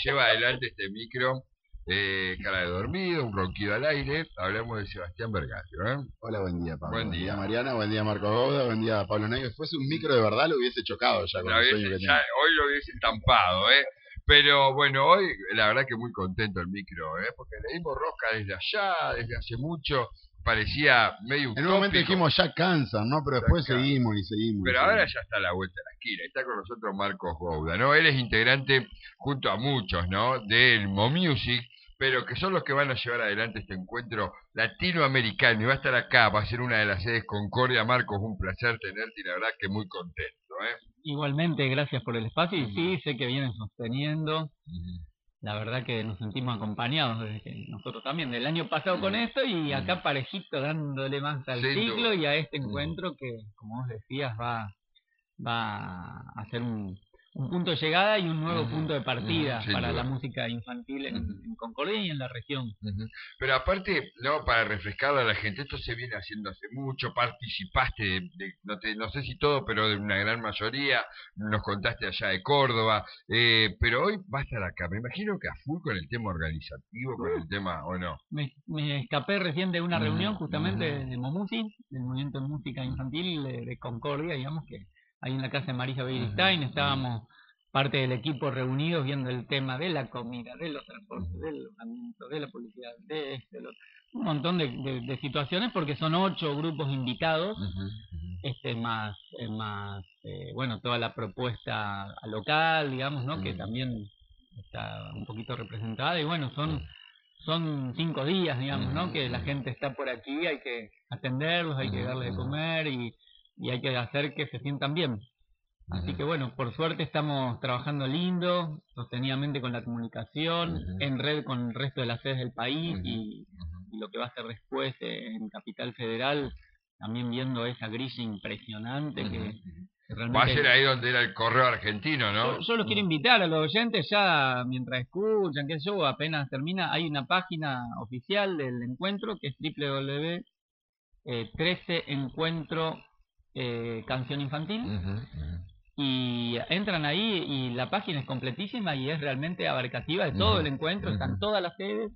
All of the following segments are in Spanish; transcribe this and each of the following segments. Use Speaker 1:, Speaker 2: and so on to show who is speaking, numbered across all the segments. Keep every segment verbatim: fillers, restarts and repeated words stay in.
Speaker 1: lleva adelante este micro, eh, cara de dormido, un ronquido al aire. Hablamos de Sebastián Vergallo, ¿eh?
Speaker 2: Hola, buen día, Pablo.
Speaker 1: Buen
Speaker 2: Buen
Speaker 1: día.
Speaker 2: día, Mariana. Buen día, Marco Gouda. Buen día, Pablo Negro. Si fuese un micro de verdad, lo hubiese chocado ya con
Speaker 1: La
Speaker 2: el
Speaker 1: hubiese-
Speaker 2: sueño que
Speaker 1: ya,
Speaker 2: tengo.
Speaker 1: hoy lo hubiese estampado, ¿eh? Pero bueno, hoy la verdad que muy contento el micro, ¿eh? Porque le dimos rosca desde allá, desde hace mucho. Parecía medio utópico.
Speaker 2: En un momento dijimos ya cansan, ¿no? Pero después
Speaker 1: Ya
Speaker 2: seguimos y seguimos.
Speaker 1: Pero
Speaker 2: y
Speaker 1: ahora
Speaker 2: seguimos.
Speaker 1: ya está a la vuelta de la esquina. Está con nosotros Marcos Gouda, ¿no? Él es integrante, junto a muchos, ¿no? Del MoMusic, pero que son los que van a llevar adelante este encuentro latinoamericano. Y va a estar acá, va a ser una de las sedes Concordia. Marcos, un placer tenerte y la verdad que muy contento, ¿eh?
Speaker 3: Igualmente, gracias por el espacio. Y sí, sé que vienen sosteniendo. La verdad que nos sentimos acompañados desde que nosotros también del año pasado con esto y acá parejito dándole más al
Speaker 1: Sin
Speaker 3: ciclo
Speaker 1: duda.
Speaker 3: y a este encuentro que, como vos decías, va, va a ser un, un punto de llegada y un nuevo
Speaker 1: Ujú,
Speaker 3: punto de partida
Speaker 1: ujú, sin
Speaker 3: para
Speaker 1: duda.
Speaker 3: la música infantil en,
Speaker 1: Ujú.
Speaker 3: en Concordia y en la región.
Speaker 1: Ujú. Pero aparte, no, para refrescarle a la gente, esto se viene haciendo hace mucho, participaste de, de- no, te, no sé si todo, pero de una gran mayoría, nos contaste allá de Córdoba, eh, pero hoy va a estar acá, me imagino que a full con el tema organizativo, con el tema, ¿o no?
Speaker 3: Me, me escapé recién de una
Speaker 1: Ujú,
Speaker 3: reunión justamente
Speaker 1: ujú.
Speaker 3: de MoMusic, del Movimiento de Música Infantil de, de Concordia, digamos que ahí en la casa de Marisa Beristain
Speaker 1: Ujú,
Speaker 3: estábamos parte del equipo reunidos viendo el tema de la comida, de los transportes,
Speaker 1: Ujú.
Speaker 3: del alojamiento, de la publicidad, de este, lo- un montón de, de- de situaciones porque son ocho grupos invitados,
Speaker 1: Ujú, ujú.
Speaker 3: este más, eh, más eh, bueno, toda la propuesta local, digamos, ¿no? Que
Speaker 1: Ujú.
Speaker 3: también está un poquito representada y bueno, son son cinco días, digamos, ¿no? Que la gente está por aquí, hay que atenderlos, hay que darles de comer y, y hay que hacer que se sientan bien. Así
Speaker 1: Ujú.
Speaker 3: que bueno, por suerte estamos trabajando lindo, sostenidamente con la comunicación,
Speaker 1: Ujú.
Speaker 3: en red con el resto de las sedes del país
Speaker 1: Ujú.
Speaker 3: y,
Speaker 1: Ujú.
Speaker 3: y lo que va a ser después eh, en Capital Federal, también viendo esa grilla impresionante que,
Speaker 1: Ujú.
Speaker 3: que
Speaker 1: Va a
Speaker 3: realmente...
Speaker 1: ser ahí donde era el correo argentino, ¿no?
Speaker 3: Yo, yo los quiero invitar a los oyentes ya mientras escuchan, qué sé yo, apenas termina, hay una página oficial del encuentro que es doble u doble u doble u punto trece encuentro eh, canción infantil
Speaker 1: Ujú, ujú.
Speaker 3: y entran ahí y la página es completísima y es realmente abarcativa de todo el encuentro, están
Speaker 1: Ujú.
Speaker 3: todas las sedes,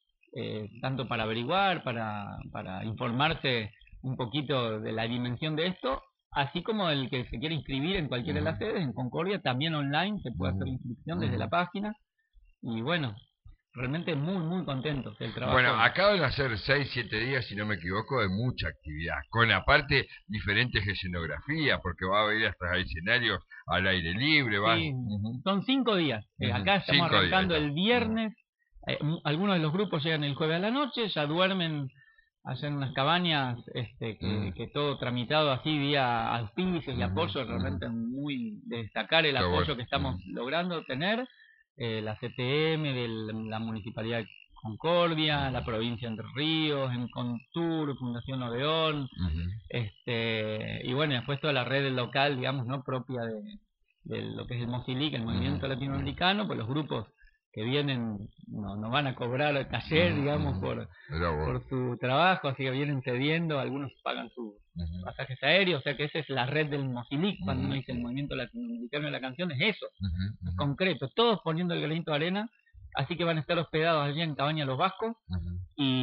Speaker 3: eh, tanto para averiguar, para, para informarse un poquito de la dimensión de esto, así como el que se quiere inscribir en cualquiera de las
Speaker 1: Ujú.
Speaker 3: sedes, en Concordia, también online, se puede hacer
Speaker 1: Ujú.
Speaker 3: inscripción desde la
Speaker 1: Ujú.
Speaker 3: página, y bueno, realmente muy, muy contentos del trabajo.
Speaker 1: Bueno, acaban de hacer seis, siete días, si no me equivoco, de mucha actividad, con aparte diferentes escenografías, porque va a haber hasta escenarios al aire libre, va...
Speaker 3: Sí,
Speaker 1: Ujú.
Speaker 3: son cinco días, eh,
Speaker 1: Ujú.
Speaker 3: acá estamos
Speaker 1: Cinco días,
Speaker 3: arrancando
Speaker 1: ahí está.
Speaker 3: el viernes, eh, m- algunos de los grupos llegan el jueves a la noche, ya duermen allá en unas cabañas, este, que,
Speaker 1: Mm.
Speaker 3: que todo tramitado así vía auspicios y
Speaker 1: Ujú,
Speaker 3: apoyo,
Speaker 1: ujú.
Speaker 3: realmente muy de destacar el
Speaker 1: Qué
Speaker 3: apoyo
Speaker 1: bueno.
Speaker 3: que estamos
Speaker 1: Ujú.
Speaker 3: logrando tener, eh, la C T M de la Municipalidad de Concordia, la provincia de Entre Ríos, en Contur, Fundación Odeón,
Speaker 1: Ujú.
Speaker 3: este, y bueno, y después toda la red local, digamos, no propia de, de lo que es el Mozilic, el movimiento
Speaker 1: Ujú.
Speaker 3: latinoamericano, pues los grupos que vienen no, no van a cobrar taller,
Speaker 1: Ujú,
Speaker 3: digamos,
Speaker 1: ujú.
Speaker 3: por,
Speaker 1: Mirá vos.
Speaker 3: por su trabajo, así que vienen cediendo, algunos pagan sus
Speaker 1: Ujú.
Speaker 3: pasajes aéreos, o sea que esa es la red del Mozilic, cuando
Speaker 1: Ujú.
Speaker 3: uno dice el movimiento latinoamericano de la canción, es eso,
Speaker 1: Ujú, ujú.
Speaker 3: concreto, todos poniendo el granito de arena, así que van a estar hospedados allí en Cabaña Los Vascos,
Speaker 1: Ujú.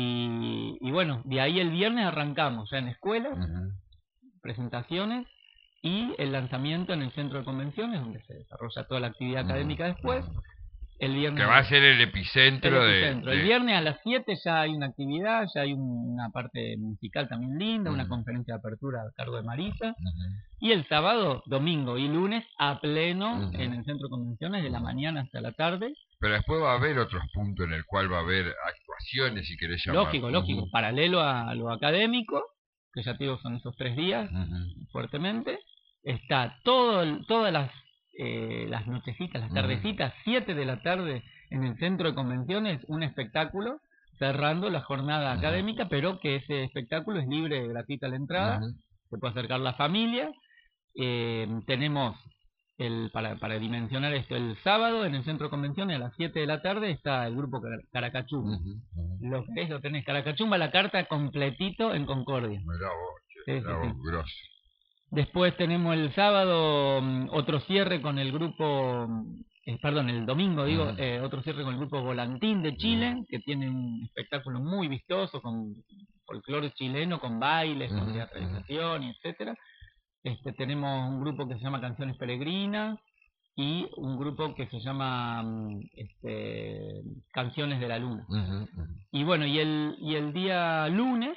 Speaker 3: y, y bueno, de ahí el viernes arrancamos, o sea, en escuelas,
Speaker 1: Ujú.
Speaker 3: presentaciones y el lanzamiento en el centro de convenciones donde se desarrolla toda la actividad académica después. El viernes
Speaker 1: Que
Speaker 3: a
Speaker 1: va a
Speaker 3: las-
Speaker 1: ser el
Speaker 3: el
Speaker 1: epicentro de...
Speaker 3: epicentro. El
Speaker 1: de-
Speaker 3: viernes a las siete ya hay una actividad, ya hay un- una parte musical también linda, una
Speaker 1: Ujú.
Speaker 3: conferencia de apertura a cargo de Marisa.
Speaker 1: Ujú.
Speaker 3: Y el sábado, domingo y lunes a pleno
Speaker 1: Ujú.
Speaker 3: en el centro de convenciones de la mañana hasta la tarde.
Speaker 1: Pero después va a haber otros puntos en el cual va a haber actuaciones, si querés llamar.
Speaker 3: Lógico, lógico,
Speaker 1: Ujú.
Speaker 3: paralelo a lo académico, que ya te digo son esos tres días,
Speaker 1: Ujú.
Speaker 3: fuertemente. Está todo el- todas las eh, las nochecitas, las
Speaker 1: Ujú.
Speaker 3: tardecitas, siete de la tarde en el centro de convenciones, un espectáculo cerrando la jornada
Speaker 1: Ujú.
Speaker 3: académica, pero que ese espectáculo es libre, gratuita la entrada,
Speaker 1: Ujú.
Speaker 3: se puede acercar la familia. Eh, tenemos el para, para dimensionar esto, el sábado en el centro de convenciones a las siete de la tarde está el grupo Car- Caracachumba.
Speaker 1: Ujú. Ujú.
Speaker 3: Lo que es, lo tenés, Caracachumba, la carta completito en Concordia.
Speaker 1: Mirá vos, che,
Speaker 3: Sí,
Speaker 1: mirá
Speaker 3: sí,
Speaker 1: vos,
Speaker 3: sí.
Speaker 1: grosso.
Speaker 3: Después tenemos el sábado mm, otro cierre con el grupo mm, eh, perdón, el domingo, digo,
Speaker 1: Ujú.
Speaker 3: eh, otro cierre con el grupo Volantín de Chile, que tiene un espectáculo muy vistoso con folclore chileno, con bailes, con
Speaker 1: Ujú,
Speaker 3: teatralización y etcétera. Este, tenemos un grupo que se llama Canciones Peregrinas y un grupo que se llama mm, este, Canciones de la Luna.
Speaker 1: ujú, ujú.
Speaker 3: Y bueno, y el, y el día lunes,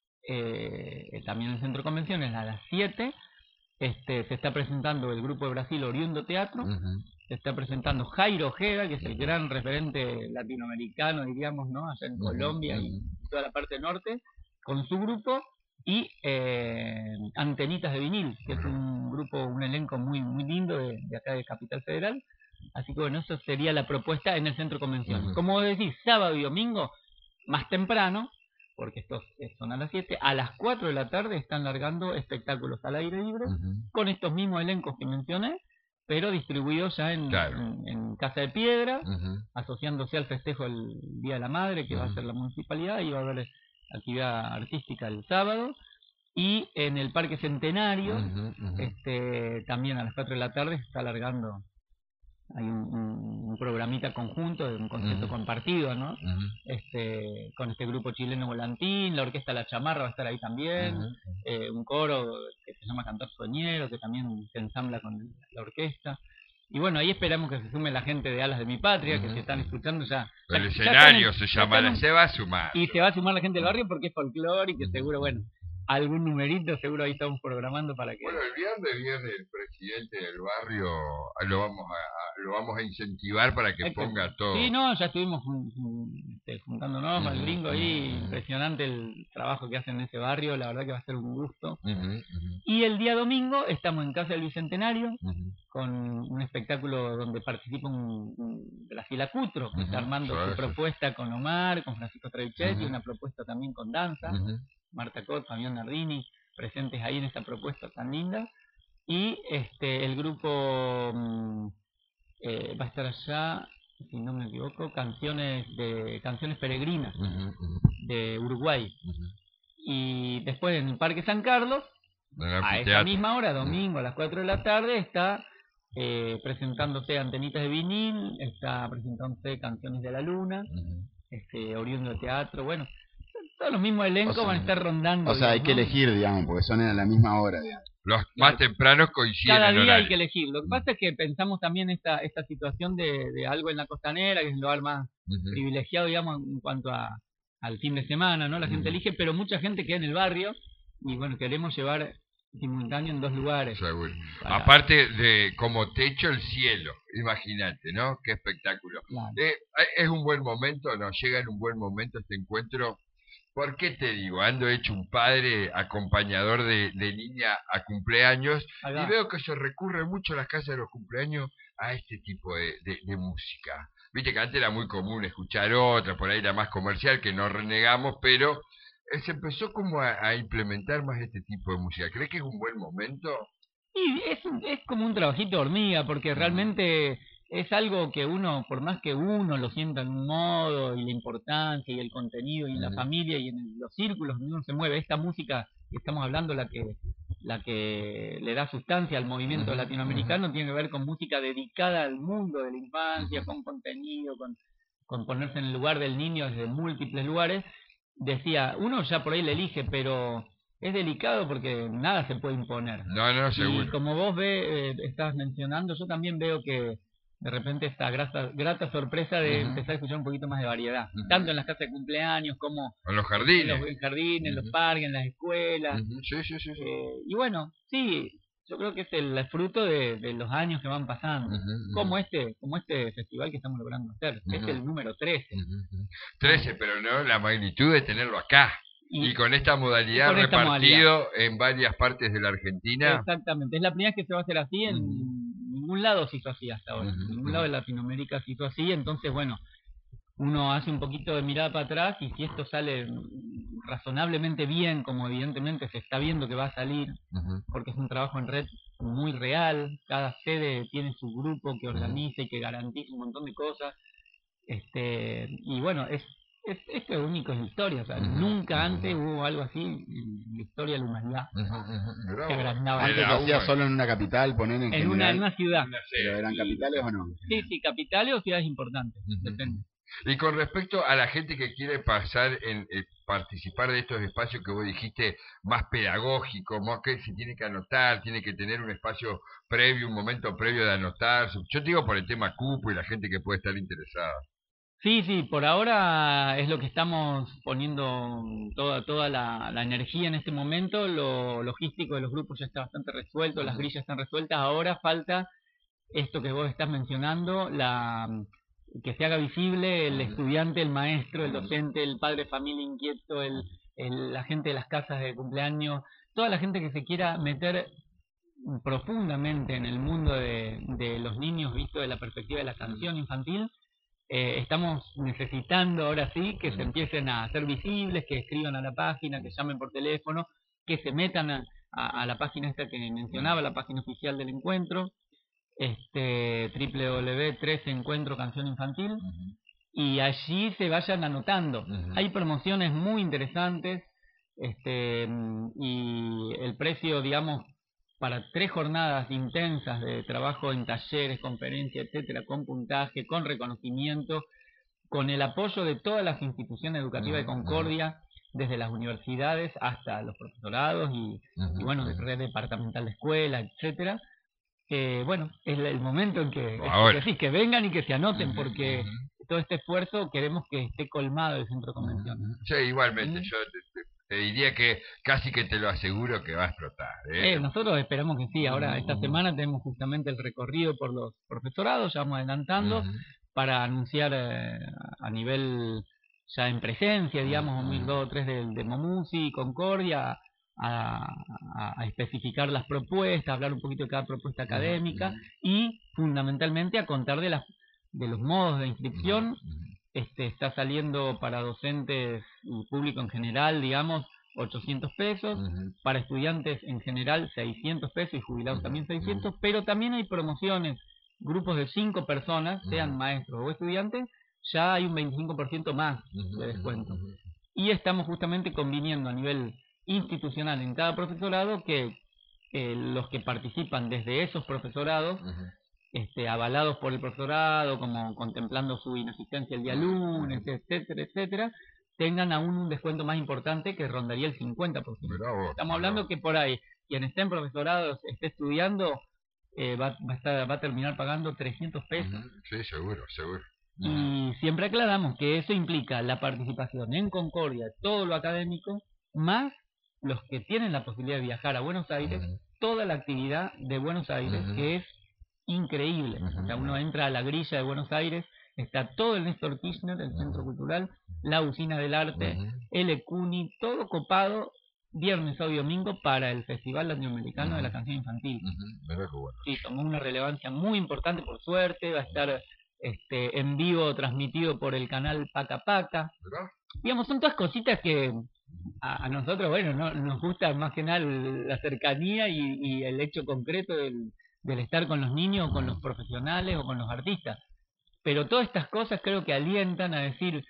Speaker 3: eh, también en el Centro de Convenciones, a las siete, este, se está presentando el grupo de Brasil Oriundo Teatro,
Speaker 1: Ujú.
Speaker 3: se está presentando Jairo Ojeda, que es el gran referente latinoamericano, diríamos, ¿no? Allá en
Speaker 1: Ujú,
Speaker 3: Colombia y
Speaker 1: ujú.
Speaker 3: toda la parte norte, con su grupo, y eh, Antenitas de Vinil, que es un grupo, un elenco muy muy lindo de, de acá de Capital Federal. Así que bueno, eso sería la propuesta en el Centro de Convenciones.
Speaker 1: Ujú.
Speaker 3: Como decís, sábado y domingo, más temprano, porque estos eh, son a las siete, a las cuatro de la tarde están largando espectáculos al aire libre,
Speaker 1: Ujú.
Speaker 3: con estos mismos elencos que mencioné, pero distribuidos ya en,
Speaker 1: Claro.
Speaker 3: en, en Casa de Piedra,
Speaker 1: Ujú.
Speaker 3: asociándose al festejo del Día de la Madre, que va a
Speaker 1: Ujú.
Speaker 3: hacer la municipalidad, y va a haber actividad artística el sábado. Y en el Parque Centenario,
Speaker 1: Ujú, ujú.
Speaker 3: este, también a las cuatro de la tarde se está alargando, hay un, un, un programita conjunto, de un concierto
Speaker 1: Ujú.
Speaker 3: compartido, ¿no?
Speaker 1: Ujú.
Speaker 3: Este, con este grupo chileno Volantín, la orquesta La Chamarra va a estar ahí también,
Speaker 1: Ujú.
Speaker 3: eh, un coro que se llama Cantor Soñero, que también se ensambla con la orquesta. Y bueno, ahí esperamos que se sume la gente de Alas de mi Patria, que
Speaker 1: Ujú.
Speaker 3: se están escuchando ya. ya-
Speaker 1: El
Speaker 3: ya
Speaker 1: escenario
Speaker 3: están en-
Speaker 1: se
Speaker 3: ya
Speaker 1: llamará,
Speaker 3: están en-
Speaker 1: se va a sumar.
Speaker 3: y se va a sumar la gente del barrio porque es folclore y que
Speaker 1: Ujú.
Speaker 3: seguro, bueno, algún numerito seguro ahí estamos programando para que...
Speaker 1: Bueno, el viernes viene el presidente del barrio, ah, lo vamos a, a- lo vamos a incentivar para que
Speaker 3: Exacto.
Speaker 1: ponga todo.
Speaker 3: Sí, no, ya estuvimos jun- jun- este, juntándonos con el
Speaker 1: Ujú,
Speaker 3: gringo ahí,
Speaker 1: ujú.
Speaker 3: impresionante el trabajo que hacen en ese barrio, la verdad que va a ser un gusto.
Speaker 1: Ujú, ujú,
Speaker 3: Y el día domingo estamos en Casa del Bicentenario
Speaker 1: ujú.
Speaker 3: con un espectáculo donde participa un, un Graciela Cutro, que está
Speaker 1: Ujú,
Speaker 3: armando
Speaker 1: sí,
Speaker 3: su
Speaker 1: sí.
Speaker 3: propuesta con Omar, con Francisco Trevichetti,
Speaker 1: Ujú.
Speaker 3: una propuesta también con danza,
Speaker 1: Ujú.
Speaker 3: Marta Cot, Fabián Nardini, presentes ahí en esta propuesta tan linda. Y este el grupo mm, eh, va a estar allá, si no me equivoco, canciones de canciones peregrinas
Speaker 1: Ujú, ujú,
Speaker 3: de Uruguay.
Speaker 1: ujú.
Speaker 3: Y después en el Parque San Carlos,
Speaker 1: En el
Speaker 3: a esa
Speaker 1: anfiteatro.
Speaker 3: misma hora, domingo a las cuatro de la tarde, está eh, presentándose Antenitas de Vinil, está presentándose Canciones de la Luna,
Speaker 1: Ujú.
Speaker 3: este, Oriundo de Teatro, bueno, todos los mismos elencos
Speaker 2: O sea,
Speaker 3: van a estar rondando.
Speaker 2: O sea, hay
Speaker 3: digamos,
Speaker 2: que
Speaker 3: ¿no?
Speaker 2: elegir, digamos, porque son a la misma hora, digamos.
Speaker 1: Los más tempranos coinciden
Speaker 3: Cada
Speaker 1: en
Speaker 3: día
Speaker 1: horario.
Speaker 3: hay que elegir. Lo que pasa es que pensamos también esta esta situación de, de algo en la costanera, que es el lugar más
Speaker 1: Ujú.
Speaker 3: privilegiado, digamos, en cuanto a al fin de semana, ¿no? La gente
Speaker 1: Ujú.
Speaker 3: elige, pero mucha gente queda en el barrio y bueno, queremos llevar simultáneo en dos lugares.
Speaker 1: Seguro.
Speaker 3: Para-
Speaker 1: Aparte de como techo el cielo, imagínate, ¿no? Qué espectáculo.
Speaker 3: Claro.
Speaker 1: Eh, es un buen momento, nos llega en un buen momento este encuentro. ¿Por qué te digo? Ando hecho un padre acompañador de, de niña a cumpleaños
Speaker 3: Ahí
Speaker 1: y
Speaker 3: va.
Speaker 1: veo que se recurre mucho a las casas de los cumpleaños a este tipo de, de, de música. Viste que antes era muy común escuchar otra, por ahí era más comercial, que no renegamos, pero eh, se empezó como a, a implementar más este tipo de música. ¿Crees que es un buen momento?
Speaker 3: Y es, un- es como un trabajito de hormiga, porque realmente es algo que uno, por más que uno lo sienta en un modo, y la importancia, y el contenido, y en la
Speaker 1: Ujú.
Speaker 3: familia, y en el- los círculos donde uno se mueve, esta música que estamos hablando, la que la que le da sustancia al movimiento
Speaker 1: Ujú,
Speaker 3: latinoamericano, tiene que ver con música dedicada al mundo de la infancia,
Speaker 1: Ujú.
Speaker 3: con contenido, con, con ponerse en el lugar del niño desde múltiples lugares. Decía, uno ya por ahí le elige, pero es delicado porque nada se puede imponer.
Speaker 1: No, no,
Speaker 3: Y
Speaker 1: seguro.
Speaker 3: como vos ve, eh, estás mencionando, yo también veo que de repente esta grata, grata sorpresa de
Speaker 1: Ujú.
Speaker 3: empezar a escuchar un poquito más de variedad,
Speaker 1: Ujú.
Speaker 3: tanto en las casas de cumpleaños como
Speaker 1: En los
Speaker 3: en
Speaker 1: jardines.
Speaker 3: los en jardines, en los
Speaker 1: Ujú.
Speaker 3: parques, en las escuelas.
Speaker 1: Ujú. Sí, sí, sí. sí.
Speaker 3: Eh, y bueno, sí, yo creo que es el fruto de, de los años que van pasando.
Speaker 1: Ujú, ujú.
Speaker 3: Como este como este festival que estamos logrando hacer. Es
Speaker 1: Ujú.
Speaker 3: el número trece.
Speaker 1: Ujú, ujú. trece, pero no la magnitud de tenerlo acá.
Speaker 3: Y,
Speaker 1: Y con esta modalidad
Speaker 3: con esta
Speaker 1: repartido en varias partes de la Argentina.
Speaker 3: exactamente, es la primera vez que se va a hacer así, en
Speaker 1: Ujú.
Speaker 3: ningún lado se hizo así hasta ahora,
Speaker 1: Ujú,
Speaker 3: en ningún
Speaker 1: ujú.
Speaker 3: lado de Latinoamérica se hizo así, entonces bueno, uno hace un poquito de mirada para atrás y si esto sale razonablemente bien, como evidentemente se está viendo que va a salir,
Speaker 1: Ujú.
Speaker 3: porque es un trabajo en red muy real, cada sede tiene su grupo que organiza y que garantiza un montón de cosas, este y bueno, es es, esto es único en la historia, o sea, nunca antes hubo algo así en la historia de la humanidad. Que agrandaba.
Speaker 2: Antes se hacía solo en una capital, poner en,
Speaker 3: En una, en
Speaker 2: general,
Speaker 3: una ciudad.
Speaker 2: pero ¿eran capitales o no?
Speaker 3: Sí, sí, capitales o ciudades importantes,
Speaker 1: Ujú.
Speaker 3: depende.
Speaker 1: Y con respecto a la gente que quiere pasar en eh, participar de estos espacios que vos dijiste más pedagógicos, más que se tiene que anotar, tiene que tener un espacio previo, un momento previo de anotarse. Yo te digo por el tema cupo y la gente que puede estar interesada.
Speaker 3: Sí, sí, por ahora es lo que estamos poniendo toda toda la, la energía en este momento. Lo logístico de los grupos ya está bastante resuelto, las grillas están resueltas. Ahora falta esto que vos estás mencionando, la que se haga visible el estudiante, el maestro, el docente, el padre de familia inquieto, el, el, la gente de las casas de cumpleaños, toda la gente que se quiera meter profundamente en el mundo de, de los niños visto de la perspectiva de la canción infantil. Eh, estamos necesitando ahora sí que se empiecen a hacer visibles, que escriban a la página, que llamen por teléfono, que se metan a, a, a la página esta que mencionaba, la página oficial del encuentro, este doble u doble u doble u punto tres encuentro canción infantil, uh-huh. y allí se vayan anotando. Uh-huh. Hay promociones muy interesantes, este y el precio, digamos, para tres jornadas intensas de trabajo en talleres, conferencias, etcétera, con puntaje, con reconocimiento, con el apoyo de todas las instituciones educativas de Concordia, desde las universidades hasta los profesorados y, y bueno, de red departamental de escuela, etcétera. Eh, bueno, es el momento en que, es que, sí, que vengan y que se anoten, porque todo este esfuerzo queremos que esté colmado el centro de convenciones.
Speaker 1: Sí, igualmente, ¿sí? Yo te, te, te diría que casi que te lo aseguro que va a explotar. ¿eh?
Speaker 3: Eh, nosotros esperamos que sí. Ahora, esta semana tenemos justamente el recorrido por los profesorados, ya vamos adelantando, uh-huh. para anunciar eh, a nivel ya en presencia, digamos, uh-huh. dos o tres de, de Momusi, Concordia, A, a, a especificar las propuestas, hablar un poquito de cada propuesta académica, uh-huh. y fundamentalmente a contar de las de los modos de inscripción. Uh-huh. Este está saliendo para docentes y público en general, digamos, ochocientos pesos, uh-huh. para estudiantes en general seiscientos pesos y jubilados uh-huh. también seiscientos, uh-huh. pero también hay promociones, grupos de cinco personas, uh-huh. sean maestros o estudiantes, ya hay un veinticinco por ciento más uh-huh. de descuento. Uh-huh. Y estamos justamente conviniendo a nivel institucional en cada profesorado que eh, los que participan desde esos profesorados, uh-huh. este, avalados por el profesorado, como contemplando su inasistencia el día lunes, uh-huh. etcétera, etcétera, tengan aún un descuento más importante que rondaría el cincuenta por ciento. Bravo, Estamos hablando bravo. que por ahí, quien esté en profesorados, esté estudiando, eh, va, va, a estar, va a terminar pagando trescientos pesos. Uh-huh.
Speaker 1: Sí, seguro, seguro.
Speaker 3: Y siempre aclaramos que eso implica la participación en Concordia, todo lo académico, más los que tienen la posibilidad de viajar a Buenos Aires, uh-huh. toda la actividad de Buenos Aires, uh-huh. que es increíble. Uh-huh. O sea, uno entra a la grilla de Buenos Aires, está todo el Néstor Kirchner, el Centro Cultural, la Usina del Arte, uh-huh. el ECUNI, todo copado, viernes, sábado y domingo, para el Festival Latinoamericano uh-huh. de la Canción Infantil.
Speaker 1: Uh-huh. Bueno.
Speaker 3: Sí, tomó una relevancia muy importante, por suerte, va a estar este en vivo, transmitido por el canal Paca Paca. ¿Verdad? Digamos, son todas cositas que A, a nosotros, bueno, no, nos gusta más que nada la cercanía y, y el hecho concreto del, del estar con los niños, con los profesionales o con los artistas. Pero todas estas cosas creo que alientan a decir,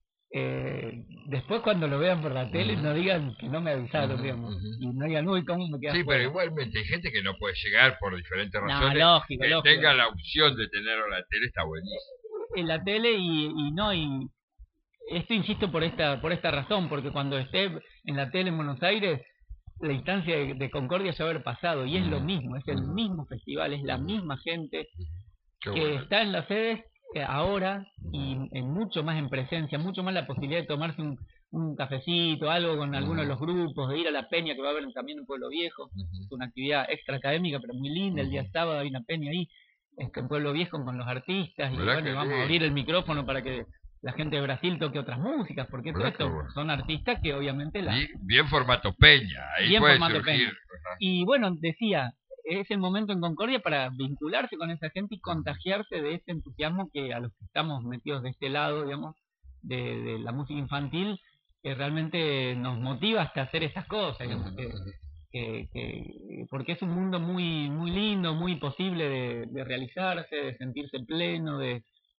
Speaker 3: eh, después cuando lo vean por la tele, no digan que no me avisaron, digamos, y no digan, uy, ¿cómo me quedas
Speaker 1: Sí,
Speaker 3: fuera?
Speaker 1: pero igualmente hay gente que no puede llegar por diferentes razones.
Speaker 3: No, lógico,
Speaker 1: que
Speaker 3: lógico.
Speaker 1: tenga la opción de tenerlo en la tele, está buenísimo.
Speaker 3: En la tele y, y no, y esto insisto por esta por esta razón, porque cuando esté en la tele en Buenos Aires, la instancia de, de Concordia ya va a haber pasado, y es lo mismo, es el mismo festival, es la misma gente Qué que bueno. está en las sedes ahora, y en mucho más en presencia, mucho más la posibilidad de tomarse un, un cafecito, algo con alguno de los grupos, de ir a la peña que va a haber también en Pueblo Viejo, es una actividad extra académica pero muy linda, el día sábado hay una peña ahí, este, en Pueblo Viejo con los artistas, y bueno, vamos a abrir el micrófono para que la gente de Brasil toque otras músicas, porque todo esto bueno. son artistas que obviamente la...
Speaker 1: Bien, bien formato peña, ahí
Speaker 3: bien
Speaker 1: puede
Speaker 3: formato
Speaker 1: surgir.
Speaker 3: Peña. Y bueno, decía, es el momento en Concordia para vincularse con esa gente y contagiarse de ese entusiasmo que a los que estamos metidos de este lado, digamos, de, de la música infantil, que realmente nos motiva hasta hacer esas cosas, digamos, que, que, que, porque es un mundo muy muy lindo, muy posible de, de realizarse, de sentirse pleno, de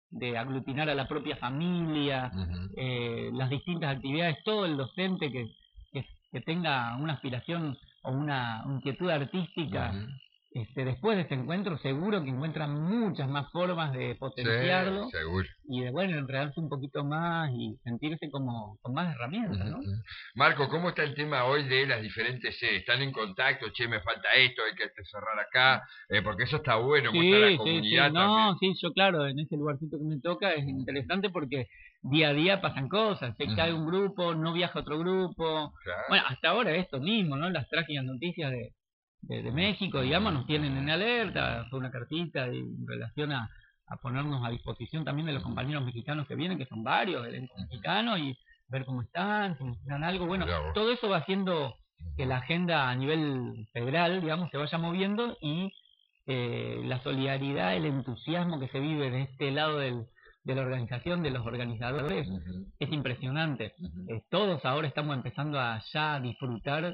Speaker 3: de aglutinar a la propia familia,
Speaker 1: Ujú.
Speaker 3: eh, las distintas actividades, todo el docente que, que, que tenga una aspiración o una inquietud artística,
Speaker 1: Ujú.
Speaker 3: este, después de este encuentro seguro que encuentran muchas más formas de potenciarlo
Speaker 1: Sí, seguro.
Speaker 3: y de, bueno, enredarse un poquito más y sentirse como con más herramientas, ¿no?
Speaker 1: Ujú. Marco, ¿cómo está el tema hoy de las diferentes sedes? ¿Están en contacto? Che, me falta esto, hay que cerrar acá, eh, porque eso está bueno, muestra a la
Speaker 3: Sí, sí, sí,
Speaker 1: comunidad
Speaker 3: no,
Speaker 1: también.
Speaker 3: sí, yo claro, en ese lugarcito que me toca es interesante porque día a día pasan cosas, se cae
Speaker 1: Ujú.
Speaker 3: un grupo, no viaja otro grupo,
Speaker 1: Claro.
Speaker 3: bueno, hasta ahora esto mismo, ¿no? Las trágicas noticias de, de, de México, digamos, nos tienen en alerta, fue una cartita en relación a, a ponernos a disposición también de los compañeros mexicanos que vienen, que son varios, el elenco mexicano, y ver cómo están, si necesitan algo, bueno,
Speaker 1: Mirá vos.
Speaker 3: todo eso va haciendo que la agenda a nivel federal, digamos, se vaya moviendo y eh, la solidaridad, el entusiasmo que se vive de este lado del, de la organización, de los organizadores,
Speaker 1: Ujú.
Speaker 3: es impresionante.
Speaker 1: Ujú.
Speaker 3: Eh, todos ahora estamos empezando a ya disfrutar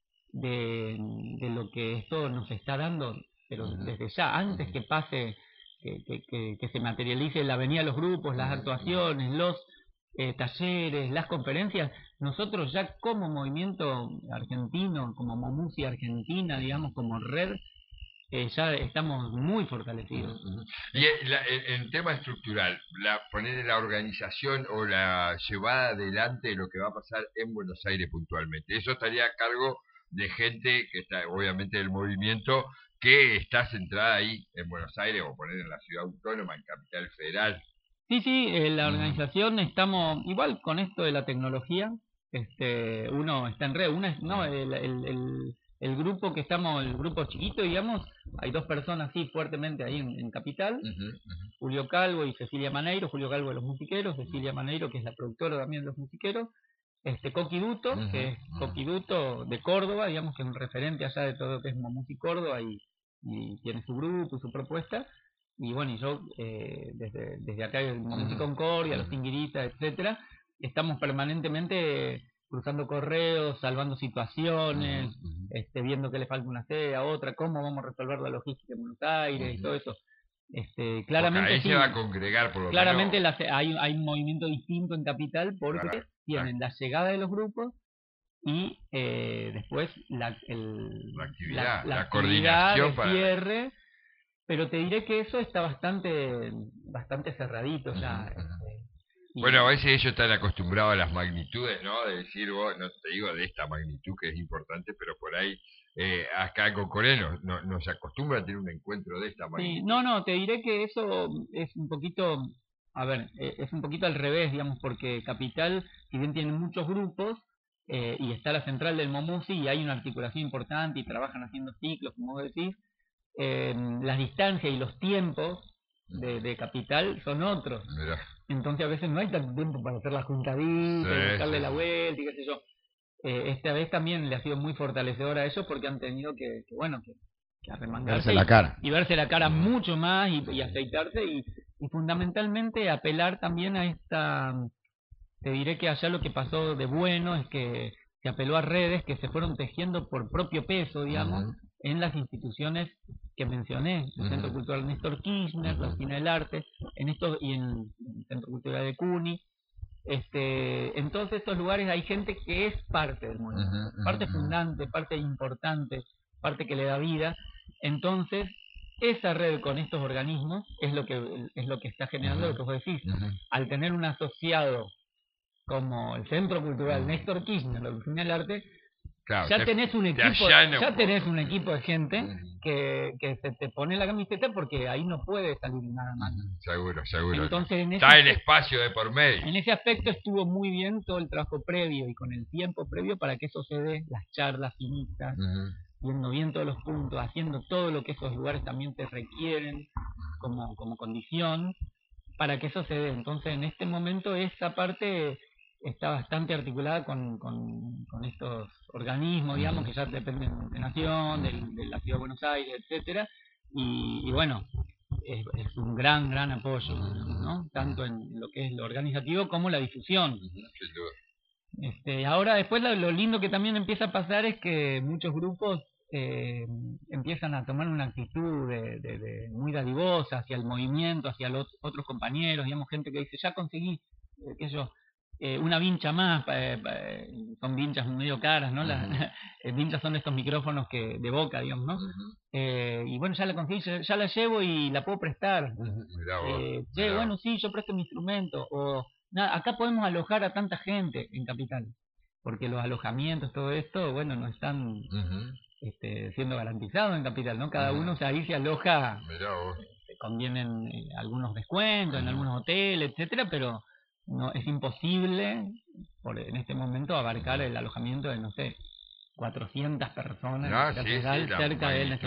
Speaker 3: de, de lo que esto nos está dando, pero
Speaker 1: Ujú.
Speaker 3: desde ya, antes
Speaker 1: Ujú.
Speaker 3: que pase, que, que, que, que se materialice la venida de los grupos, las
Speaker 1: Ujú.
Speaker 3: actuaciones, los eh, talleres, las conferencias, nosotros ya como movimiento argentino, como Momusi Argentina, digamos, como red, eh, ya estamos muy fortalecidos.
Speaker 1: Ujú. Y en, la- en- en tema estructural, la, poner la organización o la llevada adelante de lo que va a pasar en Buenos Aires puntualmente. Eso estaría a cargo de gente que está, obviamente, del movimiento, que está centrada ahí en Buenos Aires, o poner en la ciudad autónoma, en Capital Federal.
Speaker 3: Sí, sí, eh, la
Speaker 1: Ujú.
Speaker 3: organización estamos igual con esto de la tecnología, este, uno está en red, una es, no, el, el, el, el grupo que estamos, el grupo chiquito, digamos, hay dos personas sí fuertemente ahí en, en Capital,
Speaker 1: Ujú. Ujú.
Speaker 3: Julio Calvo y Cecilia Maneiro, Julio Calvo de los Musiqueros, Cecilia Maneiro que es la productora también de los Musiqueros, este Coqui Duto,
Speaker 1: Ujú.
Speaker 3: que es
Speaker 1: Ujú.
Speaker 3: Coqui Duto de Córdoba, digamos que es un referente allá de todo lo que es Momusi Córdoba y, y tiene su grupo y su propuesta. Y bueno, y yo eh, desde, desde acá el Momusi
Speaker 1: Ujú.
Speaker 3: Concordia, los
Speaker 1: Ujú.
Speaker 3: Tinguiritas, etcétera, estamos permanentemente cruzando correos, salvando situaciones,
Speaker 1: Ujú. Ujú.
Speaker 3: este, viendo que le falta una sede a otra, cómo vamos a resolver la logística en Buenos Aires y
Speaker 1: Ujú.
Speaker 3: todo eso. Este,
Speaker 1: Porque
Speaker 3: claramente
Speaker 1: ahí
Speaker 3: sí,
Speaker 1: se va a congregar, por lo
Speaker 3: claramente
Speaker 1: menos.
Speaker 3: la- hay, hay un movimiento distinto en Capital porque
Speaker 1: Claro,
Speaker 3: tienen la llegada de los grupos y eh, después la, el,
Speaker 1: la
Speaker 3: la,
Speaker 1: actividad,
Speaker 3: la
Speaker 1: la
Speaker 3: actividad
Speaker 1: coordinación
Speaker 3: de
Speaker 1: para...
Speaker 3: cierre, pero te diré que eso está bastante bastante cerradito ya.
Speaker 1: Ujú. Ujú.
Speaker 3: Este, y,
Speaker 1: Bueno, a veces ellos están acostumbrados a las magnitudes, ¿no? De decir, vos, no te digo de esta magnitud que es importante, pero por ahí, eh, acá con Corea no, no se acostumbra a tener un encuentro de esta
Speaker 3: sí,
Speaker 1: magnitud.
Speaker 3: no, no, te diré que eso es un poquito, a ver, eh, es un poquito al revés, digamos, porque Capital, si bien tiene muchos grupos, eh, y está la central del Momusi y hay una articulación importante y trabajan haciendo ciclos, como vos decís, eh, las distancias y los tiempos de, de Capital son otros.
Speaker 1: Mirá.
Speaker 3: Entonces a veces no hay tanto tiempo para hacer la juntadita
Speaker 1: Sí,
Speaker 3: y buscarle
Speaker 1: sí,
Speaker 3: la
Speaker 1: sí.
Speaker 3: vuelta y qué sé yo. Eh, esta vez también le ha sido muy fortalecedor a ellos porque han tenido que, que bueno, que, que arremangarse
Speaker 2: Verse
Speaker 3: y,
Speaker 2: la cara.
Speaker 3: y verse la cara
Speaker 1: Mm.
Speaker 3: mucho más y, y aceitarse y, y fundamentalmente apelar también a esta, te diré que allá lo que pasó de bueno es que se apeló a redes que se fueron tejiendo por propio peso, digamos,
Speaker 1: Ujú.
Speaker 3: en las instituciones que mencioné, el
Speaker 1: Ujú.
Speaker 3: Centro Cultural Néstor Kirchner, la
Speaker 1: Ujú.
Speaker 3: Oficina del Arte, en esto y en el Centro Cultural de Cuni. Este, en todos estos lugares hay gente que es parte del movimiento,
Speaker 1: Ujú. Ujú.
Speaker 3: parte
Speaker 1: Ujú.
Speaker 3: fundante, parte importante, parte que le da vida. Entonces, esa red con estos organismos es lo que es lo que está generando lo que vos decís.
Speaker 1: Ujú.
Speaker 3: Al tener un asociado como el Centro Cultural
Speaker 1: Ujú.
Speaker 3: Néstor Kirchner, la Oficina del Arte,
Speaker 1: Claro,
Speaker 3: ya
Speaker 1: te-
Speaker 3: tenés un
Speaker 1: te
Speaker 3: equipo,
Speaker 1: allana un
Speaker 3: ya tenés
Speaker 1: poco.
Speaker 3: un equipo de gente
Speaker 1: Ujú.
Speaker 3: que, que se te pone la camiseta porque ahí no puede salir nada más.
Speaker 1: Ujú. Seguro, seguro.
Speaker 3: Entonces, en ese
Speaker 1: Está el
Speaker 3: aspecto-
Speaker 1: espacio de por medio.
Speaker 3: en ese aspecto estuvo muy bien todo el trabajo previo y con el tiempo previo para que eso se dé, las charlas finitas,
Speaker 1: Ujú.
Speaker 3: viendo bien todos los puntos, haciendo todo lo que esos lugares también te requieren como, como condición para que eso se dé. Entonces, en este momento esa parte está bastante articulada con, con, con estos organismos, digamos, que ya dependen de Nación, del- de la Ciudad de Buenos Aires, etcétera. Y, y bueno, es, es un gran, gran apoyo, ¿no? Tanto en lo que es lo organizativo como la difusión.
Speaker 1: Ujú. Sin duda.
Speaker 3: Este, ahora después lo, lo lindo que también empieza a pasar es que muchos grupos eh, empiezan a tomar una actitud de, de, de muy dadivosa hacia el movimiento, hacia los otros compañeros, digamos, gente que dice, ya conseguí, eh, qué sé yo, eh, una vincha más, eh, eh, son vinchas medio caras, ¿no? Las uh-huh. vinchas son estos micrófonos que de boca, digamos, ¿no? Uh-huh. eh, y bueno, ya la conseguí, ya, ya la llevo y la puedo prestar.
Speaker 1: Uh-huh. Mirá vos,
Speaker 3: eh, che,
Speaker 1: mirá.
Speaker 3: bueno, sí, yo presto mi instrumento, o nada, acá podemos alojar a tanta gente en Capital, porque los alojamientos, todo esto, bueno, no están uh-huh. este, siendo garantizados en Capital, ¿no? Cada uh-huh. uno o sea, ahí se aloja, se convienen eh, algunos descuentos uh-huh. en algunos hoteles, etcétera, pero no es imposible por en este momento abarcar el alojamiento de, no sé, cuatrocientas personas
Speaker 1: ah,
Speaker 3: en
Speaker 1: sí, sí,
Speaker 3: cerca de él.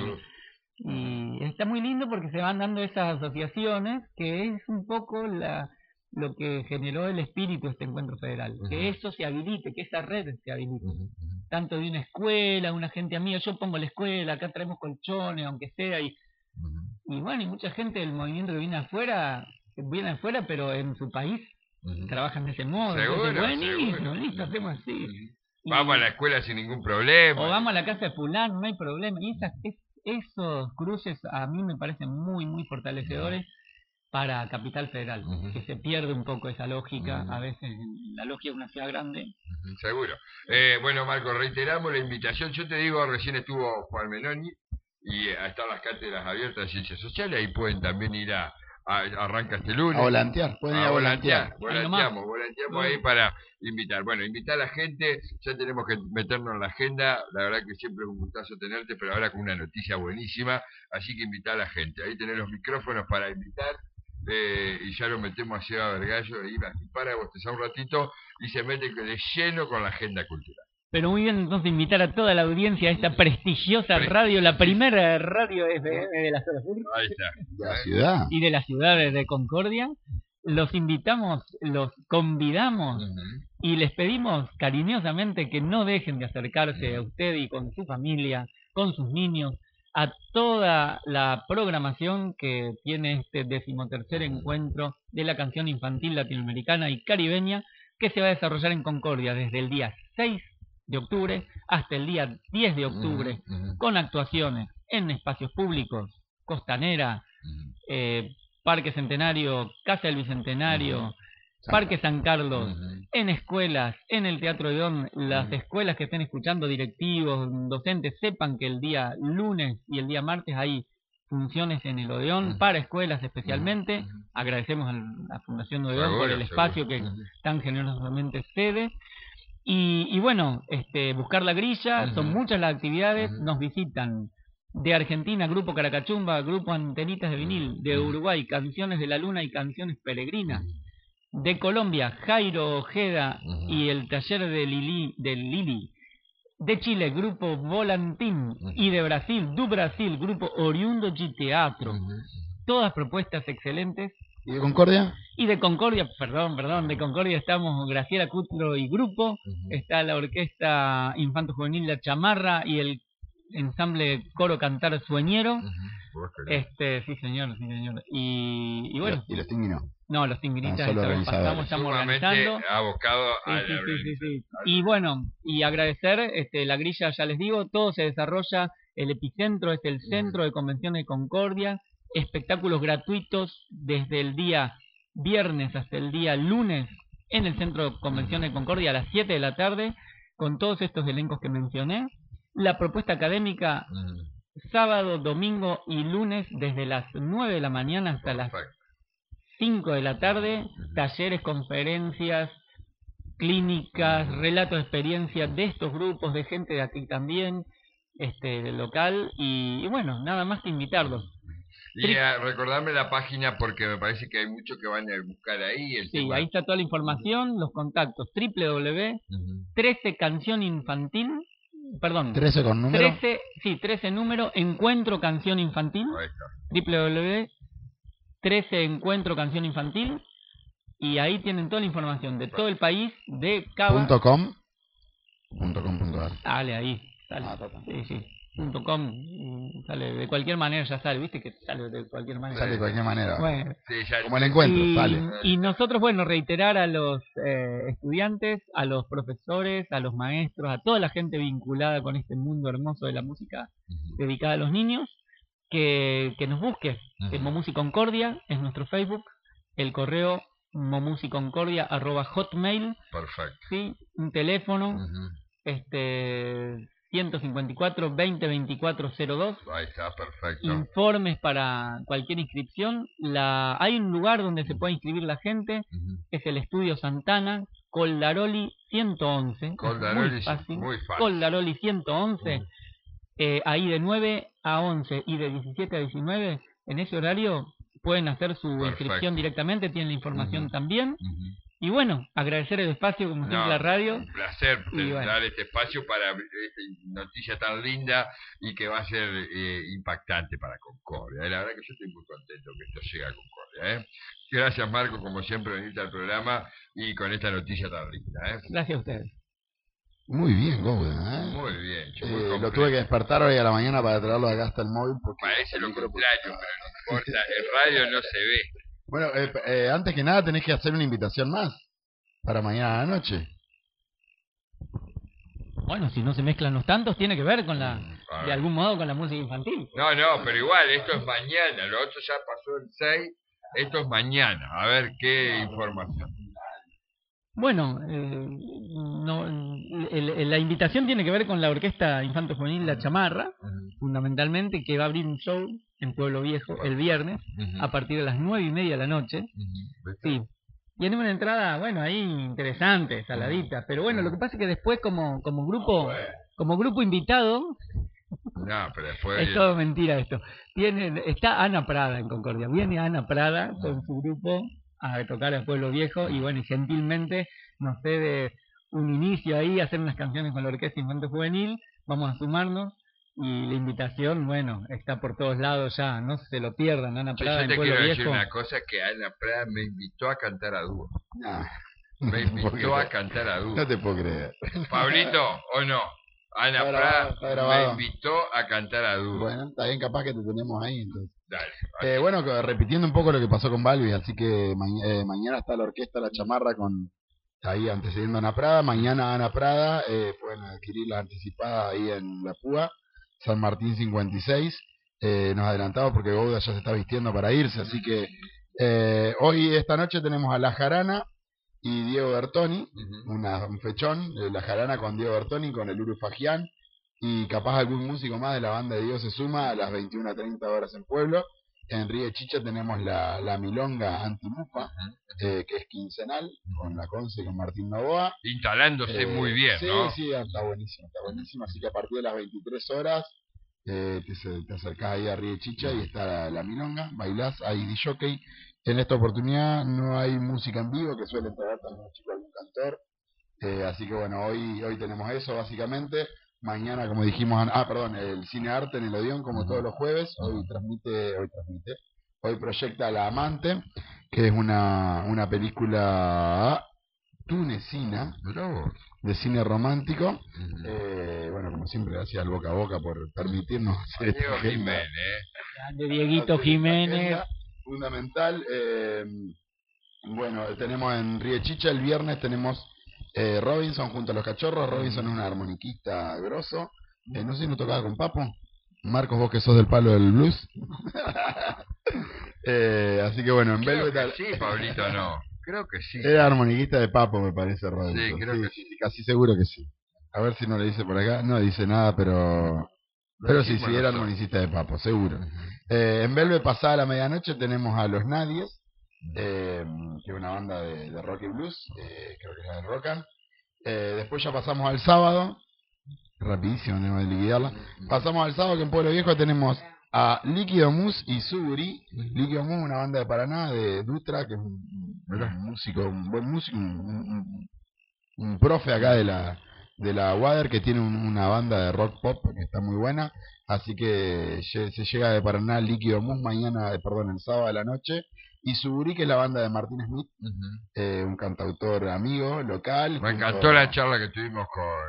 Speaker 3: Y está muy lindo porque se van dando esas asociaciones, que es un poco la lo que generó el espíritu de este encuentro federal, uh-huh. que eso se habilite, que esa red se habilite, uh-huh. tanto de una escuela, una gente amiga, yo pongo la escuela, acá traemos colchones, aunque sea, y, uh-huh. y bueno, y mucha gente del movimiento que viene afuera, viene afuera, pero en su país uh-huh. trabajan de ese modo.
Speaker 1: Seguro,
Speaker 3: entonces, buenísimo,
Speaker 1: seguro.
Speaker 3: listo, hacemos así.
Speaker 1: Uh-huh. Vamos y, a la escuela sin ningún problema.
Speaker 3: O vamos a la casa de fulano, no hay problema. Y esas, es, esos cruces a mí me parecen muy, muy fortalecedores uh-huh. para Capital Federal, uh-huh. que se pierde un poco esa lógica, uh-huh. a veces la lógica de una ciudad grande.
Speaker 1: Uh-huh. Seguro. Eh, bueno, Marco, reiteramos la invitación. Yo te digo, recién estuvo Juan Menoni y están las cátedras abiertas de Ciencias Sociales, ahí pueden también ir a A, arranca este lunes.
Speaker 2: A volantear, pueden ir a, a volantear.
Speaker 1: Volanteamos, volanteamos ahí para invitar. Bueno, invitar a la gente, ya tenemos que meternos en la agenda. La verdad que siempre es un gustazo tenerte, pero ahora con una noticia buenísima. Así que invitar a la gente. Ahí tenés los micrófonos para invitar. Eh, y ya lo metemos a Ciudad Vergallo. Ahí para bostezar un ratito y se mete de lleno con la agenda cultural.
Speaker 3: Pero muy bien, entonces invitar a toda la audiencia a esta prestigiosa radio, la primera radio F M de la zona sur.
Speaker 1: Ahí está.
Speaker 2: De la ciudad.
Speaker 3: Y de la ciudad de Concordia. Los invitamos, los convidamos uh-huh. y les pedimos cariñosamente que no dejen de acercarse uh-huh. a usted y con su familia, con sus niños, a toda la programación que tiene este decimotercer uh-huh. encuentro de la canción infantil latinoamericana y caribeña, que se va a desarrollar en Concordia desde el día seis de octubre hasta el día diez de octubre, uh-huh. con actuaciones en espacios públicos, Costanera, uh-huh. eh, Parque Centenario, Casa del Bicentenario, uh-huh. Parque San Carlos, uh-huh. en escuelas, en el Teatro Odeón. Las uh-huh. escuelas que estén escuchando, directivos, docentes, sepan que el día lunes y el día martes hay funciones en el Odeón uh-huh. para escuelas especialmente. Uh-huh. Agradecemos a la Fundación Odeón seguro, por el espacio seguro. que uh-huh. tan generosamente cede. Y, y bueno, este, buscar la grilla, uh-huh. son muchas las actividades, uh-huh. nos visitan de Argentina, Grupo Caracachumba, Grupo Antenitas de Vinil, de Uruguay, Canciones de la Luna y Canciones Peregrinas, de Colombia, Jairo Ojeda uh-huh. y el taller de Lili, de Lili, de Chile, Grupo Volantín, uh-huh. y de Brasil, Du Brasil, Grupo Oriundo de Teatro, uh-huh. todas propuestas excelentes.
Speaker 2: ¿Y de Concordia?
Speaker 3: Y de Concordia, perdón, perdón, de Concordia estamos Graciela Cutro y grupo, uh-huh. está la Orquesta Infanto Juvenil La Chamarra y el ensamble Coro Cantar Sueñero. Uh-huh. Este, sí señor, sí señor. Y, y bueno.
Speaker 2: ¿Y los tinguinos?
Speaker 3: No, los tinguinitas pasamos, estamos organizando.
Speaker 1: Abocado
Speaker 3: sí,
Speaker 1: a
Speaker 3: sí, sí, sí, sí. Y bueno, y agradecer, este, la grilla ya les digo, todo se desarrolla, el epicentro es el Centro de Convenciones de Concordia. Espectáculos gratuitos desde el día viernes hasta el día lunes en el Centro de Convenciones de Concordia a las siete de la tarde, con todos estos elencos que mencioné. La propuesta académica sábado, domingo y lunes desde las nueve de la mañana hasta las cinco de la tarde, talleres, conferencias, clínicas, relatos de experiencia de estos grupos, de gente de aquí también, este, del local, y, y bueno, nada más que invitarlos.
Speaker 1: Y a recordarme la página porque me parece que hay muchos que van a buscar ahí. El
Speaker 3: sí,
Speaker 1: tema.
Speaker 3: Ahí está toda la información, los contactos, doble u doble u doble u punto trece canción infantil, perdón.
Speaker 2: trece con número.
Speaker 3: trece, sí, trece número, encuentro canción infantil. doble u doble u doble u punto trece encuentro canción infantil. Y ahí tienen toda la información de todo el país, de Cava.
Speaker 2: Punto com. Punto com punto ar.
Speaker 3: Dale, ahí. Dale.
Speaker 2: Ah,
Speaker 3: sí, sí. punto com, y sale de cualquier manera, ya sale, viste que sale de cualquier manera.
Speaker 2: Sale de cualquier manera.
Speaker 3: Bueno,
Speaker 1: Sí, ya-
Speaker 2: Como el encuentro,
Speaker 3: y,
Speaker 2: sale.
Speaker 3: y nosotros, bueno, reiterar a los eh, estudiantes, a los profesores, a los maestros, a toda la gente vinculada con este mundo hermoso de la música
Speaker 1: Ujú,
Speaker 3: dedicada a los niños, que, que nos busque.
Speaker 1: Ujú.
Speaker 3: El Momusiconcordia es nuestro Facebook, el correo momusiconcordia arroba hotmail,
Speaker 1: Perfecto.
Speaker 3: ¿sí? Un teléfono,
Speaker 1: Ujú.
Speaker 3: este ciento cincuenta y cuatro, veinte, veinticuatro, cero dos.
Speaker 1: Ahí está, perfecto.
Speaker 3: Informes para cualquier inscripción. La, hay un lugar donde se puede inscribir la gente,
Speaker 1: Ujú.
Speaker 3: es el Estudio Santana, Coldaroli ciento once.
Speaker 1: Coldaroli,
Speaker 3: muy fácil.
Speaker 1: muy fácil.
Speaker 3: Coldaroli ciento once.
Speaker 1: Ujú.
Speaker 3: Eh, ahí de nueve a once y de diecisiete a diecinueve, en ese horario pueden hacer su
Speaker 1: Perfecto.
Speaker 3: inscripción directamente, tienen la información
Speaker 1: Ujú.
Speaker 3: también.
Speaker 1: Ujú.
Speaker 3: Y bueno, agradecer el espacio, como siempre,
Speaker 1: No,
Speaker 3: la radio.
Speaker 1: un placer
Speaker 3: Y
Speaker 1: tener-
Speaker 3: bueno.
Speaker 1: dar este espacio para esta noticia tan linda y que va a ser eh, impactante para Concordia. Eh, La verdad que yo estoy muy contento que esto llegue a Concordia. ¿eh? Gracias, Marco, como siempre, venirte al programa y con esta noticia tan linda. ¿eh?
Speaker 3: Gracias a ustedes.
Speaker 2: Muy bien, Gouda, ¿eh?
Speaker 1: Muy bien, yo
Speaker 2: Eh,
Speaker 1: muy
Speaker 2: lo
Speaker 1: completo.
Speaker 2: tuve que despertar hoy a la mañana para traerlo acá hasta el móvil. Porque
Speaker 1: Parece
Speaker 2: el
Speaker 1: lo
Speaker 2: micro-
Speaker 1: contrario, pero no importa. En radio no se ve.
Speaker 2: Bueno, eh, eh, antes que nada tenés que hacer una invitación más para mañana a la noche.
Speaker 3: Bueno, si no se mezclan los tantos, tiene que ver con la,
Speaker 1: A
Speaker 3: de
Speaker 1: ver.
Speaker 3: algún modo con la música infantil.
Speaker 1: No, no, pero igual, esto es mañana. Lo otro ya pasó el seis. Esto es mañana. A ver qué información.
Speaker 3: Bueno, eh, no, el- el- la invitación tiene que ver con la orquesta infanto juvenil La Chamarra, fundamentalmente, que va a abrir un show en Pueblo Viejo el viernes
Speaker 1: Ujú.
Speaker 3: a partir de las nueve y media de la noche.
Speaker 1: Ujú. ¿Viste?
Speaker 3: Sí. Y en una entrada, bueno, ahí interesante, saladita. Pero bueno, lo que pasa es que después como, como grupo, como grupo invitado,
Speaker 1: No, pero después.
Speaker 3: es todo mentira esto. Tiene, está Ana Prada en Concordia. Viene Ana Prada con su grupo a tocar al Pueblo Viejo y bueno, y gentilmente nos cede un inicio ahí, hacer unas canciones con la Orquesta Infanto Juvenil. Vamos a sumarnos y la invitación, bueno, está por todos lados ya. No se lo pierdan, Ana
Speaker 1: Che,
Speaker 3: Prada
Speaker 1: yo
Speaker 3: en
Speaker 1: te
Speaker 3: Pueblo
Speaker 1: quiero
Speaker 3: Viejo.
Speaker 1: decir una cosa, que Ana Prada me invitó a cantar a dúo.
Speaker 2: Nah.
Speaker 1: Me
Speaker 2: No puedo
Speaker 1: invitó a
Speaker 2: creer.
Speaker 1: cantar a dúo.
Speaker 2: No te puedo creer.
Speaker 1: Pablito, ¿o no? Ana
Speaker 2: Está grabado,
Speaker 1: Prada
Speaker 2: está
Speaker 1: me
Speaker 2: grabado.
Speaker 1: invitó a cantar a dúo.
Speaker 2: Bueno, está bien, capaz que te tenemos ahí entonces.
Speaker 1: Dale.
Speaker 2: Eh, bueno, que- repitiendo un poco lo que pasó con Balbi, así que ma- eh, mañana está la orquesta La Chamarra con ahí antecediendo a Ana Prada. Mañana Ana Prada, eh, pueden adquirir la anticipada ahí en La Púa, San Martín cincuenta y seis. Eh, nos adelantamos porque Gouda ya se está vistiendo para irse, así que eh, hoy, esta noche, tenemos a La Jarana y Diego Bertoni,
Speaker 1: Ujú.
Speaker 2: una, un fechón, eh, La Jarana con Diego Bertoni, con el Uru Fagián, y capaz algún músico más de la banda de Dios se suma a las veintiuna a treinta horas en Pueblo. En Río Chicha tenemos la, la Milonga Antimufa, eh, que es quincenal, con la Conce y con Martín Novoa.
Speaker 1: Instalándose
Speaker 2: Eh,
Speaker 1: muy bien,
Speaker 2: sí,
Speaker 1: ¿no?
Speaker 2: Sí, está buenísimo, está buenísimo. Así que a partir de las veintitrés horas eh, te, se- te acercás ahí a Río Chicha y está la, la Milonga, bailás, hay D J. En esta oportunidad no hay música en vivo, que suelen traer también chicos algún cantor. Eh, así que bueno, hoy hoy tenemos eso básicamente. Mañana, como dijimos, an- ah, perdón, el Cine Arte en el Odeón, como todos los jueves. Hoy transmite, hoy transmite, hoy proyecta La Amante, que es una, una película tunecina
Speaker 1: Mirá vos.
Speaker 2: de cine romántico.
Speaker 1: Ujú.
Speaker 2: Eh, bueno, como siempre, hacía el boca a boca por permitirnos hacer esta
Speaker 1: Diego
Speaker 2: agenda.
Speaker 1: Jiménez.
Speaker 3: De Dieguito
Speaker 2: Hacer esta
Speaker 3: Jiménez.
Speaker 2: agenda fundamental. eh, bueno, tenemos en Riechicha el viernes, tenemos eh, Robinson junto a los cachorros. Robinson es un armoniquista grosso. Eh, no sé si no tocaba con Papo. Marcos, vos que sos del palo del blues. eh, así que bueno, en
Speaker 1: Creo
Speaker 2: Velvet
Speaker 1: que sí, Pablito, no. Creo que sí.
Speaker 2: era armoniquista de Papo, me parece, Robinson.
Speaker 1: Sí, creo que
Speaker 2: sí, sí, casi seguro que sí. A ver si no le dice por acá. No dice nada, pero... Pero sí, sí, era armonicista de Papo, seguro. Eh, en Velvet, pasada la medianoche, tenemos a Los Nadies, eh, que es una banda de, de rock y blues, eh, creo que es la de Rockan. Eh, después ya pasamos al sábado, rapidísimo, tenemos que liquidarla. Pasamos al sábado, que en Pueblo Viejo tenemos a Líquido Mus y Suguri. Líquido Mus, una banda de Paraná, de Dutra, que es un, un músico, un buen músico, un, un, un profe acá de la de la Wader, que tiene un, una banda de rock pop que está muy buena. Así que lle- se llega de Paraná Líquido Mus mañana, eh, perdón, el sábado de la noche. Y Suguri, que es la banda de Martín Smith,
Speaker 1: Ujú.
Speaker 2: eh, un cantautor amigo, local.
Speaker 1: Me
Speaker 2: junto
Speaker 1: encantó
Speaker 2: a-
Speaker 1: la charla que tuvimos con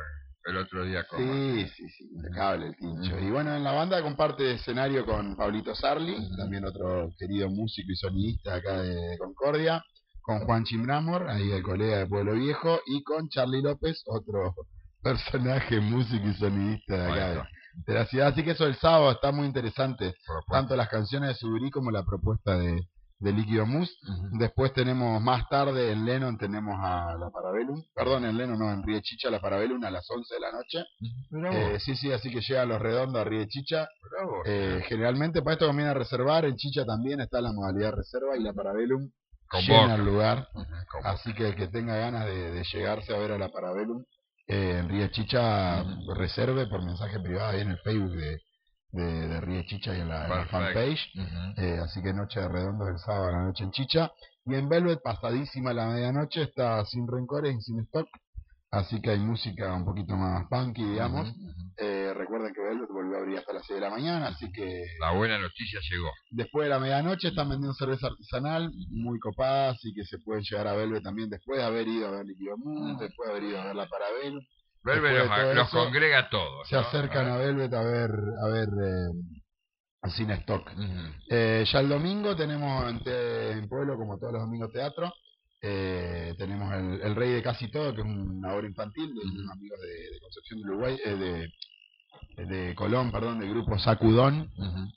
Speaker 1: el otro día con
Speaker 2: Sí,
Speaker 1: Martín.
Speaker 2: sí, sí, impecable el Tincho.
Speaker 1: Uh-huh.
Speaker 2: Y bueno, en la banda comparte escenario con Pablito Sarli, uh-huh. también otro querido músico y sonidista acá de Concordia, con Juan Chimbramor, ahí el colega de Pueblo Viejo, y con Charlie López, otro personaje músico y sonidista de acá de, de la ciudad. Así que eso el sábado está muy interesante, propuesta. Tanto las canciones de Subirí como la propuesta de, de Líquido Mus. Uh-huh. Después tenemos más tarde en Lennon tenemos a la Parabellum, perdón, en Lennon no, en Riechicha la Parabellum a las once de la noche. Uh-huh. Eh, sí, sí, así que llega a Los Redondos a Riechicha. Eh, generalmente para esto conviene reservar, en Chicha también está la modalidad reserva y la Parabellum llena el lugar. Uh-huh. Así que el que tenga ganas de, de llegarse a ver a la Parabellum eh, en Riechicha uh-huh. reserve por mensaje privado ahí en el Facebook de de, de Riechicha y en la, en la fanpage. Uh-huh. eh, así que Noche de Redondos el sábado a la noche en Chicha. Y en Velvet, pasadísima la medianoche, está Sin Rencores y Sin Stock. Así que hay música un poquito más punky, digamos. Uh-huh. eh, recuerden que Velvet volvió a abrir hasta las seis de la mañana, así que...
Speaker 1: La buena noticia llegó.
Speaker 2: Después de la medianoche están vendiendo cerveza artesanal, muy copada, así que se pueden llegar a Velvet también después de haber ido a ver Líquido Mus, uh-huh. después de haber ido a ver la Parabellum.
Speaker 1: Velvet los, los eso, congrega a todos.
Speaker 2: Se ¿no? acercan a Velvet a ver a ver eh, Sin Stock. Uh-huh. eh, ya el domingo tenemos en, te, en Pueblo, como todos los domingos, teatro. Eh, tenemos el, el Rey de Casi Todo, que es una obra infantil de unos amigos de, de Concepción del Uruguay, eh, de, de Colón, perdón, del grupo Sacudón. Uh-huh.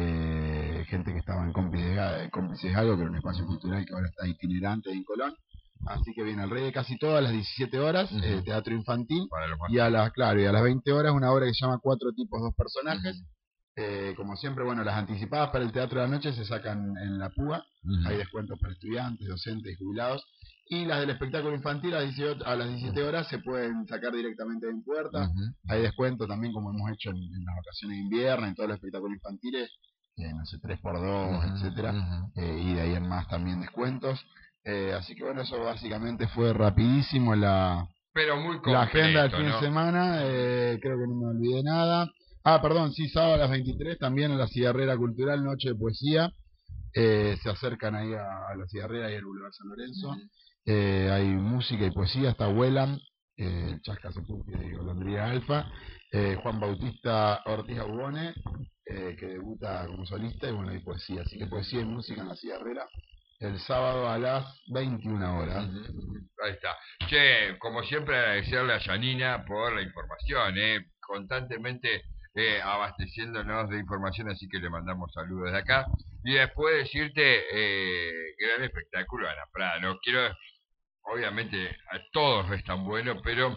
Speaker 2: eh, gente que estaba en Cómplices Algo, que era un espacio cultural que ahora está itinerante en Colón. Así que viene el Rey de Casi Todo a las diecisiete horas, uh-huh. eh, teatro infantil, y a las claro y a las veinte horas una obra que se llama Cuatro tipos, dos personajes. Uh-huh. eh, como siempre, bueno, las anticipadas para el teatro de la noche se sacan en la púa, uh-huh. hay descuentos para estudiantes, docentes y jubilados, y las del espectáculo infantil a, dieciocho, a las diecisiete horas se pueden sacar directamente en puerta. Uh-huh. Hay descuento también, como hemos hecho en, en las vacaciones de invierno, en todos los espectáculos infantiles, eh, no sé, tres por dos, uh-huh. etcétera, uh-huh. eh, y de ahí en más también descuentos. Eh, así que bueno, eso básicamente fue rapidísimo la,
Speaker 1: Pero muy concreto,
Speaker 2: la agenda del fin
Speaker 1: ¿no?
Speaker 2: de semana. Eh, creo que no me olvidé nada. Ah, perdón, sí, sábado a las veintitrés también en la Cigarrera Cultural, Noche de Poesía. Eh, se acercan ahí a, a la Cigarrera y al Boulevard San Lorenzo. Uh-huh. eh, hay música y poesía, está Huelan, eh, el Chasca Sepuki de Golondría Alfa, eh, Juan Bautista Ortiz Aubone, eh, que debuta como solista, y bueno, hay poesía. Así que poesía y música en la Cigarrera. El sábado a las veintiuna horas.
Speaker 1: Uh-huh. Ahí está. Che, como siempre agradecerle a Janina por la información, eh, constantemente eh, abasteciéndonos de información, así que le mandamos saludos desde acá. Y después decirte, eh, gran espectáculo Ana Prada, no quiero, obviamente a todos es tan bueno, pero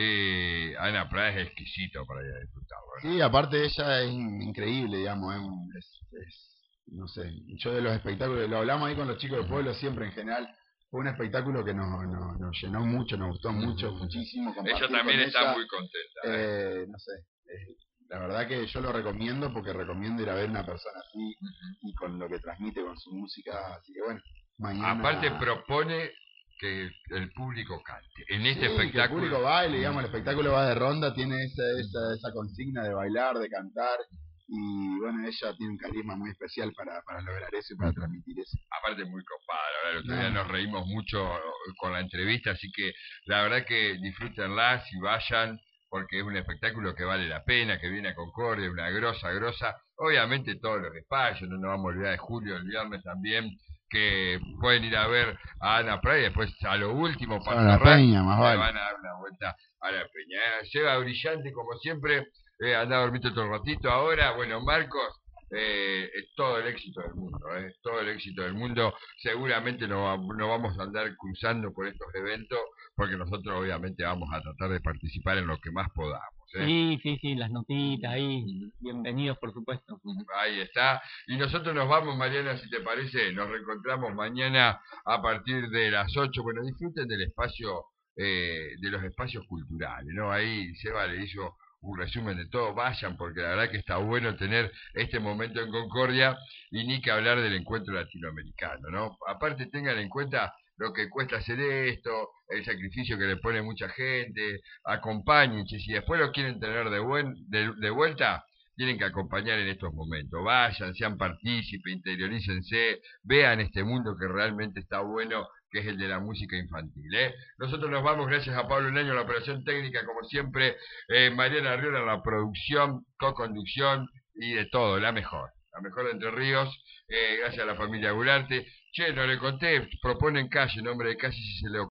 Speaker 1: eh, Ana Prada es exquisito para ir a disfrutarlo, ¿no?
Speaker 2: Sí, aparte ella es increíble, digamos, es, es no sé, yo de los espectáculos, lo hablamos ahí con los chicos del pueblo siempre en general, fue un espectáculo que nos, nos, nos llenó mucho, nos gustó mucho, uh-huh. muchísimo.
Speaker 1: Ella también está ella, muy contenta.
Speaker 2: Eh, no sé, eh, la verdad que yo lo recomiendo porque recomiendo ir a ver una persona así uh-huh. y con lo que transmite con su música, así que bueno, mañana...
Speaker 1: Aparte propone que el público cante. En este
Speaker 2: sí,
Speaker 1: espectáculo...
Speaker 2: Que el público baile, digamos, el espectáculo va de ronda, tiene esa, esa, esa consigna de bailar, de cantar... Y bueno, ella tiene un carisma muy especial para, para lograr eso y para transmitir eso.
Speaker 1: Aparte muy copada, la verdad, el otro día nos reímos mucho con la entrevista, así que la verdad que disfrútenla si vayan, porque es un espectáculo que vale la pena, que viene a Concordia, una grosa, grosa, obviamente todos los espacios, no nos vamos a olvidar de Julio, el viernes también, que pueden ir a ver a Ana Prada y después a lo último para
Speaker 2: la Peña, más vale.
Speaker 1: Van a dar una vuelta a la Peña. Lleva brillante como siempre. Eh, anda a dormir todo el ratito ahora. Bueno, Marcos, eh, es todo el éxito del mundo, eh, todo el éxito del mundo. Seguramente no, no vamos a andar cruzando por estos eventos, porque nosotros obviamente vamos a tratar de participar en lo que más podamos. Eh.
Speaker 3: Sí, sí, sí, las notitas ahí, bienvenidos por supuesto.
Speaker 1: Ahí está. Y nosotros nos vamos, Mariana, si te parece, nos reencontramos mañana a partir de las ocho. Bueno, disfruten del espacio, eh, de los espacios culturales, ¿no? Ahí Seba le hizo un resumen de todo, vayan, porque la verdad que está bueno tener este momento en Concordia, y ni que hablar del encuentro latinoamericano, ¿no? Aparte tengan en cuenta lo que cuesta hacer esto, el sacrificio que le pone mucha gente, acompañen, si después lo quieren tener de, buen, de, de vuelta, tienen que acompañar en estos momentos, vayan, sean partícipes, interiorícense, vean este mundo que realmente está bueno que es el de la música infantil. ¿eh? Nosotros nos vamos, gracias a Pablo Leño en la operación técnica, como siempre, eh, Mariana Arriola en la producción, co-conducción y de todo, la mejor. La mejor de Entre Ríos, eh, gracias a la familia Gularte. Che, no le conté, proponen calle, nombre de calle si se le